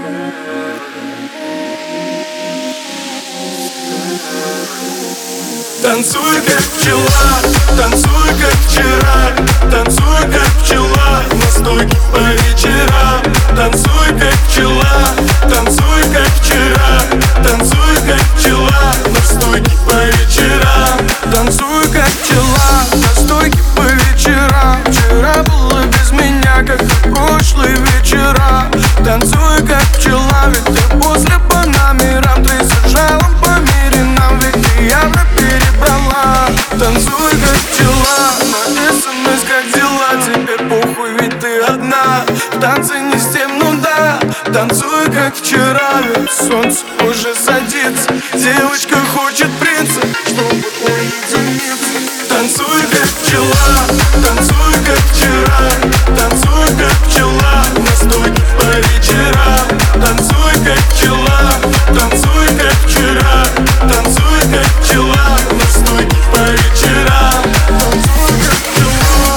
Танцуй как пчела, танцуй как вчера, танцуй как пчела на стойке по вечерам. Танцуй как пчела, танцуй как вчера, танцуй как пчела на стойке по вечерам. Танцуй как пчела на стойке по вечерам. Вчера было без меня, как и прошлые вечера. Танцуй как пчела, ведь ты после по номерам. Ты сажалом по мире нам, ведь ты явно перебрала. Танцуй как пчела, на СМС как дела. Тебе похуй, ведь ты одна. В танце не с тем, ну да. Танцуй как вчера, ведь солнце уже садится. Девочка хочет принца, чтобы уединиться. Танцуй как пчела, танцуй как вчера, танцуй как пчела на стойке по вечерам. Танцуй как пчела, танцуй как вчера, танцуй как пчела на стойке по вечерам. Танцуй как пчела,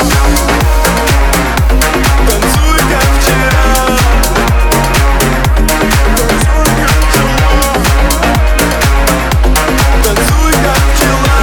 танцуй как вчера, танцуй как пчела, танцуй как пчела,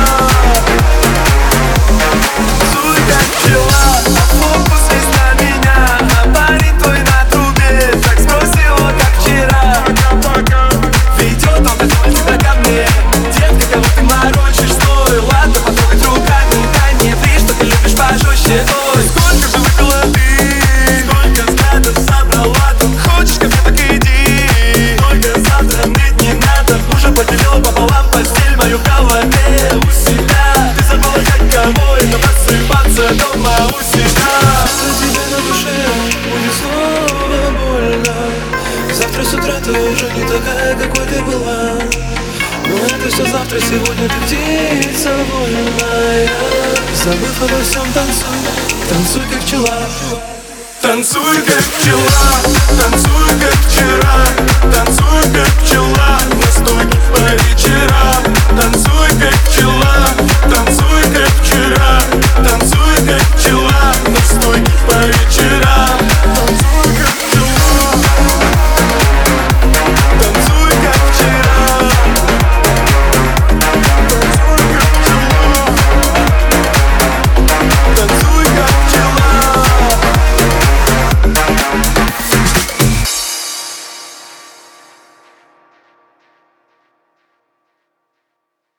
танцуй как пчела. Фокус весь на меня, а парень твой на трубе. Так сбрось его, как вчера. Ведет он потом тебя ко мне. Детка, кого ты морочишь, стой. Ладно, потрогать руками, дай мне фри, что ты любишь пожестче. Ой, сколько же выпила ты, сколько взглядов собрала тут. Хочешь ко мне, так иди. Только завтра ныть не надо. Уже поделила пополам постель мою в голове у себя. Ты забыла, как кого это просыпаться дома у себя. За тебя на душе будет снова больно. Завтра с утра ты уже не такая, какой ты была. Но это все завтра, сегодня ты птица вольная. Забыв обо всем, танцуй, танцуй как пчела. Танцуй как пчела, танцуй как вчера, танцуй как пчела на стойке по вечерам.